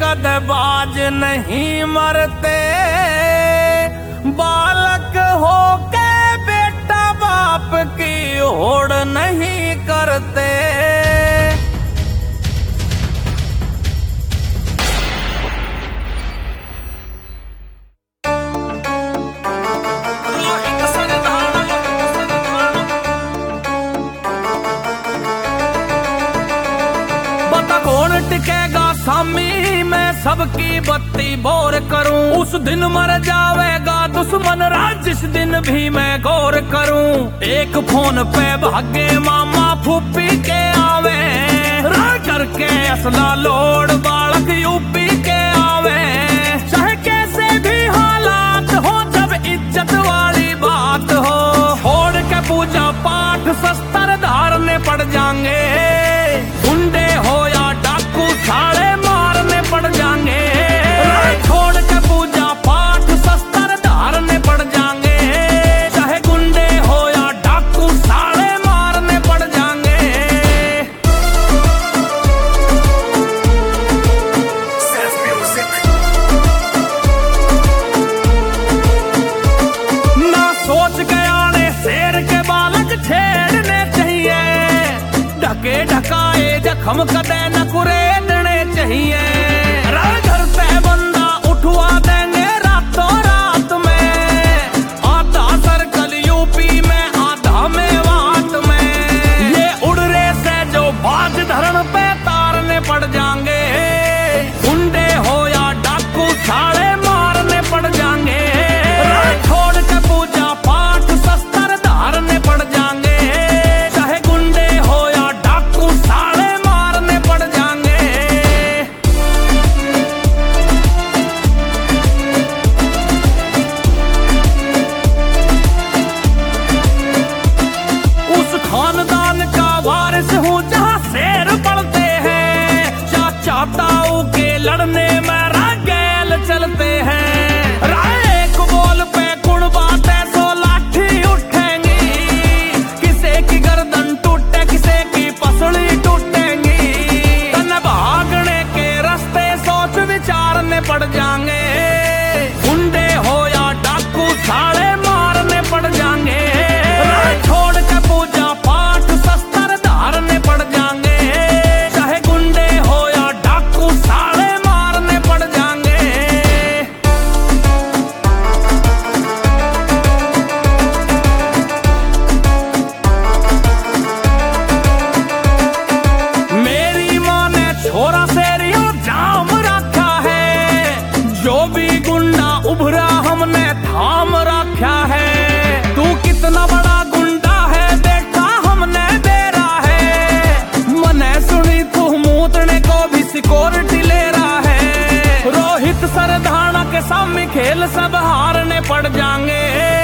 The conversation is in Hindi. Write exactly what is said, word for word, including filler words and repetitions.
गदबाज नहीं मरते, बालक हो के बेटा बाप की होड़ नहीं करते। टिकेगा सामी मैं सबकी बत्ती बोर करूं, उस दिन मर जावेगा दुश्मन राज जिस दिन भी मैं गौर करूं। एक फोन पे भागे मामा फूफी के आवे, राह करके असला लोड बालक यूपी के आवे। चाहे कैसे भी हालात हो जब इज्जत वाली बात हो, छोड़ के पूजा पाठ शस्त्र धारने पड़ जाएंगे। गुंडे हो या डाकू साले मारने पड़ जाएंगे, छोड़ के पूजा पाठ शस्त्र धारने पड़ जाएंगे। चाहे गुंडे हो या डाकू साले मारने पड़ जाएंगे। ना सोच के आने शेर के बालक छेड़ने चाहिए, ढके ढकाए जख्म कदे न कुरेदने चाहिए। घर पे बंदा उठवा देंगे रातों रात में, आधा सर्कल यूपी में आधा मेवात में। ये उड़ने से जो बाज धरण पे तारने पड़ जाएंगे, गुंडे हो या डाकू साले मारने पड़ जाएंगे। छोड़ के पूजा पाठ शस्त्र धारने पड़ जाएंगे, चाहे गुंडे हो या डाकू साले मारने पड़ जाएंगे। उस खानदान का वारिस हूँ जहाँ शेर पड़ते हैं, चाचा ताऊ के लड़ने में रागेल चलते हैं। एक बोल पे कुण बातें सो लाठी उठेंगी, किसे की गर्दन टूटे किसे की पसली टूटेंगी। तन भागने के रास्ते सोच विचारने पड़ जाएंगे, गुंडे हो या डाकू साले मारने पड़ जाएंगे। छोड़ के पूजा पाठ शस्त्र धारने पड़ जाएंगे, चाहे गुंडे हो या डाकू साले मारने पड़ जाएंगे। मेरी माँ ने छोरा शेरियो जाम रखा है, जो भी गुंडा उभरा हमने थाम रखा है। तू कितना बड़ा गुंडा है बेटा हमने बेरा है, मने सुनी तू मूतने को भी सिक्योरिटी ले रहा है। रोहित सरधाना के सामने खेल सब हारने पड़ जाएंगे,